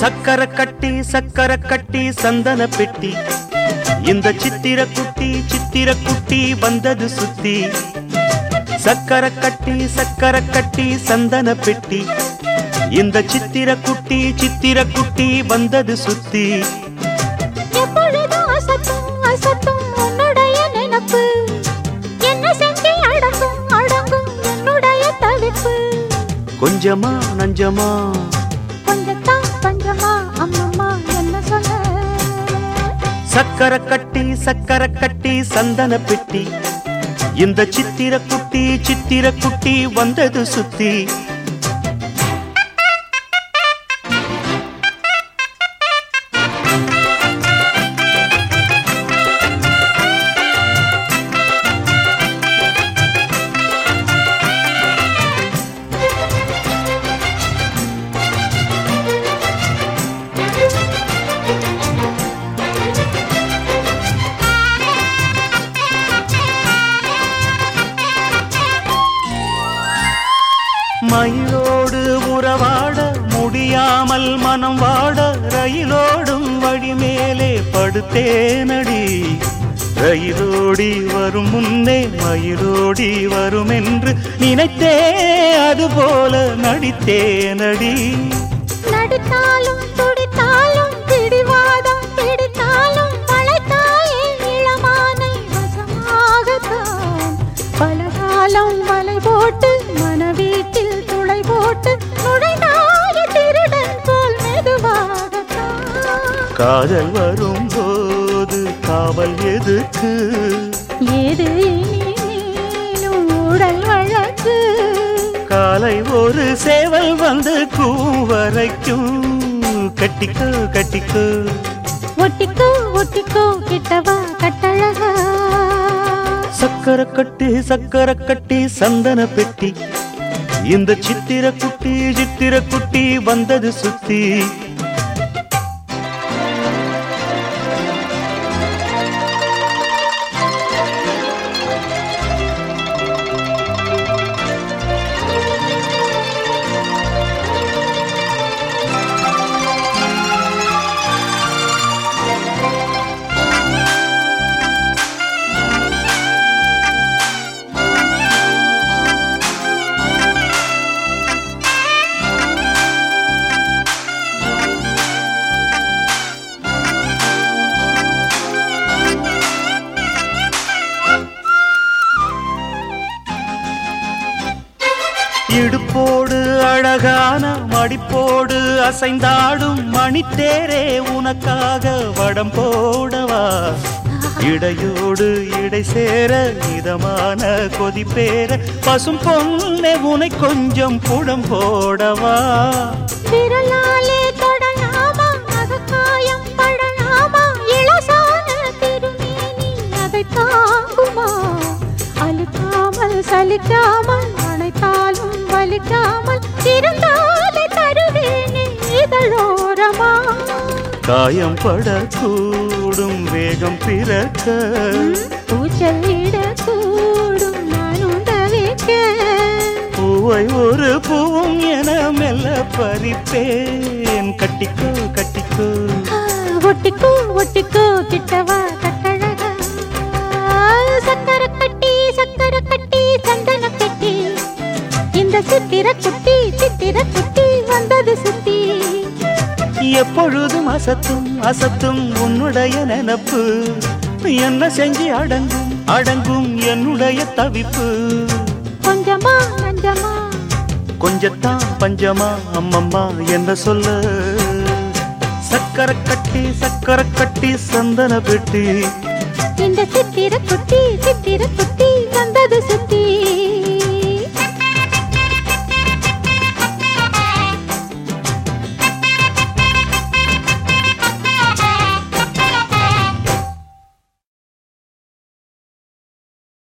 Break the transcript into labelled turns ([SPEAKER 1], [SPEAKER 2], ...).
[SPEAKER 1] சக்கர கட்டி சந்தன பெட்டி இந்த சித்திர குட்டி வந்தது சுத்தி சக்கர கட்டி சந்தன பெட்டி இந்த சித்திர குட்டி வந்தது சுத்தி
[SPEAKER 2] எப்பொழுதும் அசத்தும் உன்னுடைய நினைப்பு என்ன செஞ்சு அடங்கும் என்னுடைய தவிப்பு
[SPEAKER 1] கொஞ்சமா நஞ்சமா
[SPEAKER 2] கொஞ்சத்தான் பஞ்சமா அம்மம்மா என்ன சொல்ல
[SPEAKER 1] சக்கர கட்டி சந்தன பெட்டி இந்த சித்திர குட்டி வந்தது சுத்தி மயிலோடு உறவாட முடியாமல் மனம் வாட ரயிலோடும் வழி மேலே படுத்தேனடி ரயிலோடி வரும் முன்னே மயிலோடி வரும் என்று நினைத்தே அதுபோல நடித்தேனடி
[SPEAKER 2] நடித்தாலும் துடித்தாலும் பிடிவாதம் பிடித்தாலும் மலைத்தாயே இளமானை வசமாகத்தான் பலகாலம் வலை போட்டு மனவீட்டில் துளை போட்டு நுழைந்தாய திருடன் போல் மெதுவாகத்தான்
[SPEAKER 1] காதல் வரும்போது காவல் எதுக்கு
[SPEAKER 2] ஏது நீனும் உடல் வழக்கு
[SPEAKER 1] காலை ஒரு சேவல் வந்து கூவரைக்கும் கட்டிக்கோ
[SPEAKER 2] ஒட்டிக்கோ கிட்டவா கட்டழகா
[SPEAKER 1] சக்கர கட்டி சந்தன பெட்டி இந்த சித்திர குட்டி வந்தது சுத்தி இடுப்போடு அழகான மடிப்போடு அசைந்தாடும் மணித்தேரே உனக்காக வடம் போடவா இடையோடு இடை சேர இதமான கொதிப்பேர பசும் பொண்ணே உனை கொஞ்சம் புடம் போடவா
[SPEAKER 2] விரலாலே தொடலாமா அகக்காயம் படலாமா இளசான திருமேனி அதை தாங்குமா அழுக்காமல் சலிக்காமல் அணைத்தாலும் வலிக்காமல் இருந்தாலே தருவேனே இதழோரமா
[SPEAKER 1] காயம் படக்கூடும் வேகம் பிறக்க
[SPEAKER 2] பூச்சலிடக்கூடும் நானும் தவிக்க
[SPEAKER 1] பூவை ஒரு பூவும் என மெல்ல பறிப்பேன் கட்டிக்கோ
[SPEAKER 2] ஒட்டிக்கோ கிட்டவா கட்டழகா சக்கர கட்டி சந்தன கட்டி இந்த சித்திர குட்டி வந்தது சுத்தி
[SPEAKER 1] எப்பொழுதும் அசத்தும் உன்னுடைய நினப்பு என்ன செஞ்சு அடங்கும் என்னுடைய தவிப்பு
[SPEAKER 2] கொஞ்சமா நஞ்சமா
[SPEAKER 1] கொஞ்சத்தான் பஞ்சமா அம்மம்மா என்ன சொல்ல சக்கர கட்டி சந்தன பெட்டி
[SPEAKER 2] இந்த சித்திர குட்டி